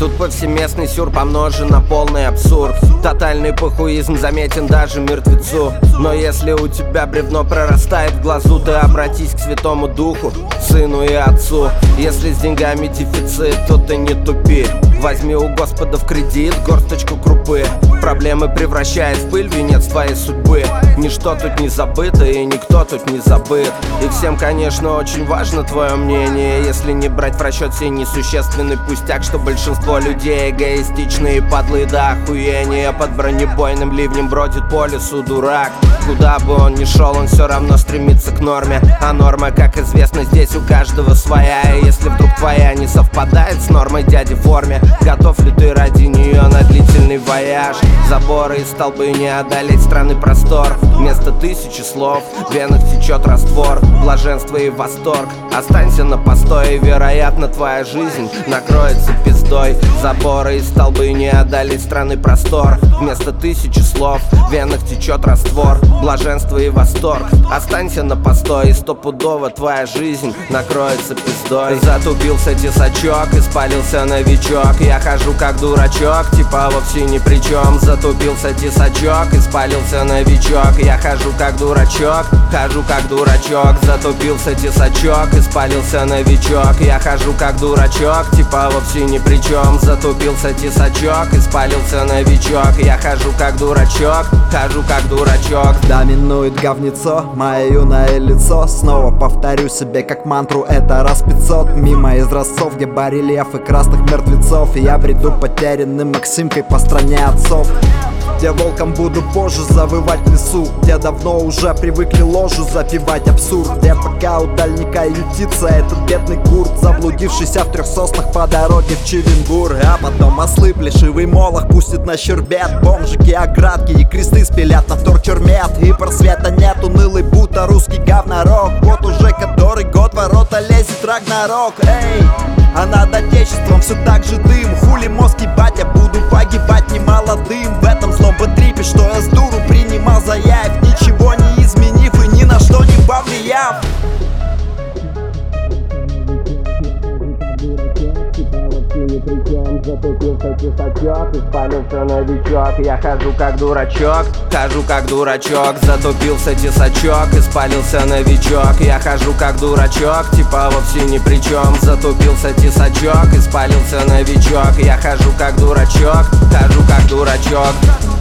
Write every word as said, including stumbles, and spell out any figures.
Тут повсеместный сюр помножен на полный абсурд. Тотальный похуизм заметен даже мертвецу. Но если у тебя бревно прорастает в глазу, ты обратись к Святому Духу, Сыну и Отцу. Если с деньгами дефицит, то ты не тупи. Возьми у Господа в кредит горсточку крупы. Проблемы превращает в пыль венец твоей судьбы. Ничто тут не забыто и никто тут не забыт. И всем, конечно, очень важно твое мнение, если не брать в расчет сей несущественный пустяк, что большинство людей эгоистичные, падлы до охуения. Под бронебойным ливнем бродит по лесу дурак. Куда бы он ни шел, он все равно стремится к норме. А норма, как известно, здесь у каждого своя. И если вдруг твоя не совпадает с нормой дяди в форме, готов ли ты ради нее на длительный вояж? Заборы и столбы не одолеть страны простор. Вместо тысячи слов в венах течет раствор. Блаженство и восторг, останься на постой, и, вероятно, твоя жизнь накроется пиздой. Заборы и столбы не одолеть страны простор. Вместо тысячи слов в венах течет раствор. Блаженство и восторг, останься на постой, и стопудово твоя жизнь накроется пиздой. Затупился тесачок и спалился новичок. Я хожу как дурачок, типа вовсе ни при чем. Затупился тесачок и спалился новичок. Я хожу как дурачок, хожу как дурачок. Затупился тесачок и спалился новичок. Я хожу как дурачок, типа вовсе ни при чем. Затупился тесачок и спалился новичок. Я хожу как дурачок, хожу как дурачок. Доминует говнецо, мое юное лицо. Снова повторю себе как мантру, это раз пятьсот. Мимо изразцов, где барельефы красных мертвецов. И я бреду потерянным Максимкой по стране отцов, где волком буду позже завывать в лесу, где давно уже привыкли ложу запивать абсурд, где пока у дальника ютится этот бедный курт, заблудившийся в трех соснах по дороге в Чевенбург. А потом ослы плешивый молох пустит на щербет. Бомжики, оградки и кресты спилят на вторчермет. И просвета нет, унылый будто русский говнорок. Вот уже который год ворота лезет Рагнарок. Эй, а над отечеством все так же дым. Хули мозг ебать, я буду погибать не молодым. В этом злом бэтрипе, что я с дуру принимал за яйв, ничего не изменив и ни на что не повлияв. Затупился тесачок и спалился новичок. Я хожу как дурачок, хожу как дурачок. Затупился тесачок и спалился новичок. Я хожу как дурачок, типа вовсе ни при чем. Затупился тесачок и спалился новичок. Я хожу как дурачок, хожу как дурачок.